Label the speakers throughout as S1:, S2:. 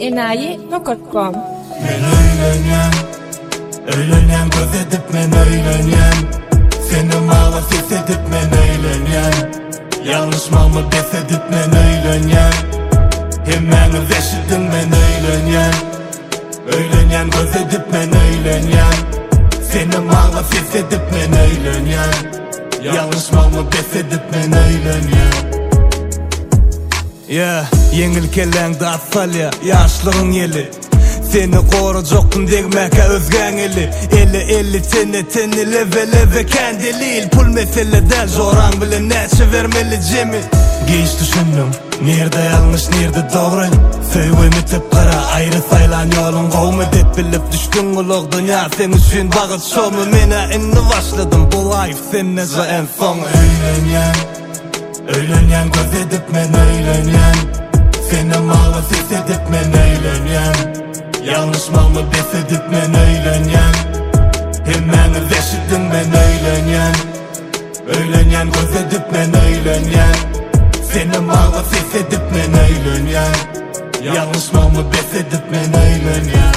S1: enayi.com.
S2: Men öylönyen göz edip men öylönyen. Seni mağla ses edip men öylönyen. Yanlış malımı bes edip men öylönyen. Hemmeni veşidin men öylönyen. Öylönyen göz edip men öylönyen. Seni mağla ses edip men öylönyen. Yanlış malımı bes edip men öylönyen.
S3: Yengil kelleňde atsalya, ýaşlygyň ýeli. Seni goru jokdun degmäke özgäň eli. Eli teni leve kendilil. Pul meseleden joraň bilen näçe vermeli jemi.
S2: Geç düşündüm, nerede yanlış, nerede doğru. Söýgemi tep kara, ayrı saylan yolun gowmy dep bilip düşkün ulug dünya sen üçün bagyt şomy. Mene inni başladım bu life sen neje en son. Öylönyen göz edip men öylönyen. Seni mağla ses edip men öylönyen. Yanlış malımı bes edip men öylönyen. Hemmeni veşidin men öylönyen. Öylönyen göz edip men öylönyen. Seni mağla ses edip men öylönyen. Yanlış malımı bes edip men öylönyen.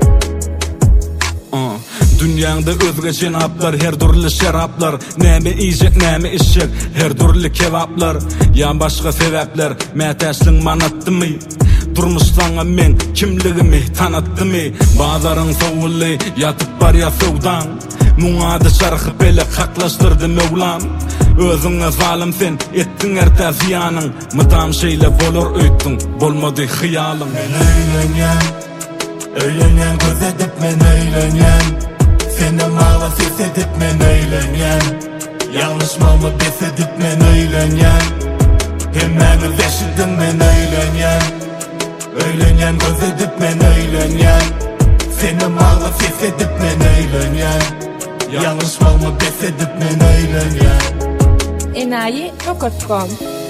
S3: Dünýäňde özge jenaplar, her durly şeraplar. Näme ýejek, näme içjek, her durly kebaplar. Ýa başga sebäpler, mätäçliň manatdymy? Durmuşsaňa men kimligimi tanatdymy? Bazaryň sowuly, ýatyp barýa sowdan. Muňa da şarkyp ele haklaşdyrdy Mevlam. Özüňe zalim sen, etdiň ertä ziýanyň. Mydam şeýle bolar öýtdiň, bolmady hyýalyň.
S2: Men öylönyen göz edip men öylönyen. Seni mağla ses edip men öylönyen. Yanlış malımı bes edip men öylönyen. Hemmeni veşidin men öylönyen. Öylönyen göz edip men öylönyen. Seni mağla ses edip men öylönyen. Yanlış malımı bes edip men öylönyen.
S1: enayi.com.